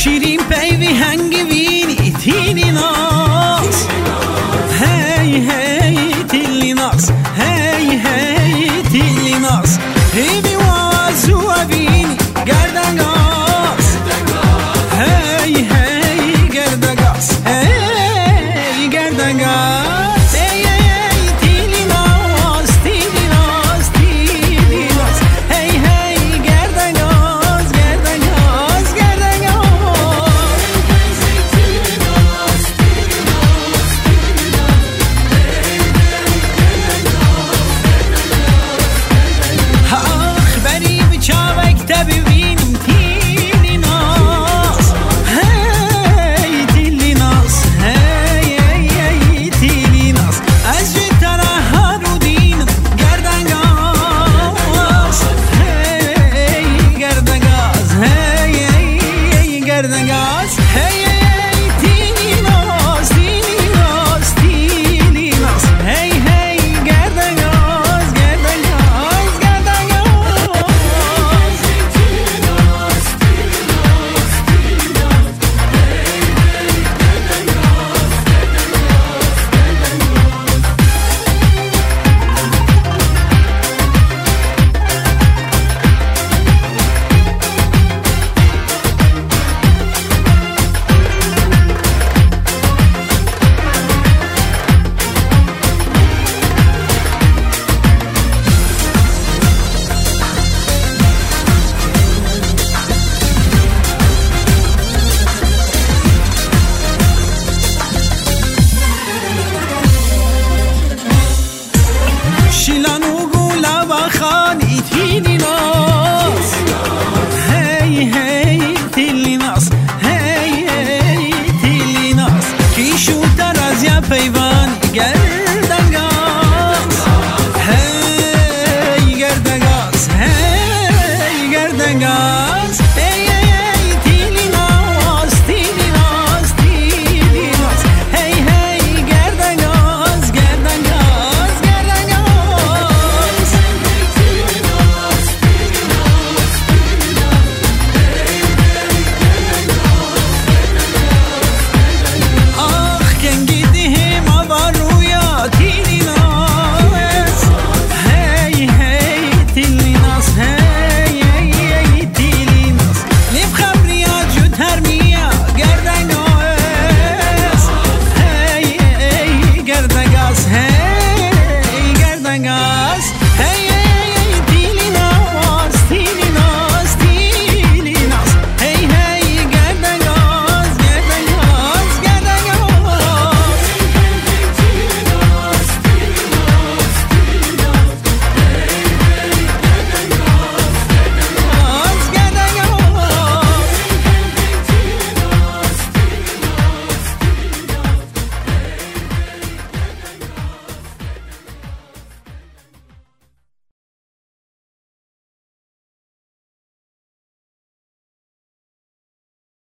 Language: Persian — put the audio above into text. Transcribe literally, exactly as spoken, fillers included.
شیرین پیوی هنگی وینی تیلی ناس هی هی تیلی ناس هی هی تیلی ناس هی بی وازو وینی گردن گاز هی هی گردن گاز هی گردن گاز هی هی تیلی ناس تیلی ناس تیلی ناس هی هی گردن گاز گردن گاز گردن آخ بری به چاوک تبینیم تیلی ناس هی تیلی ناس هی هی تیلی ناس از جی تره ها رو دینم گردن گاز هی گردن گاز هی هی گردن گاز هی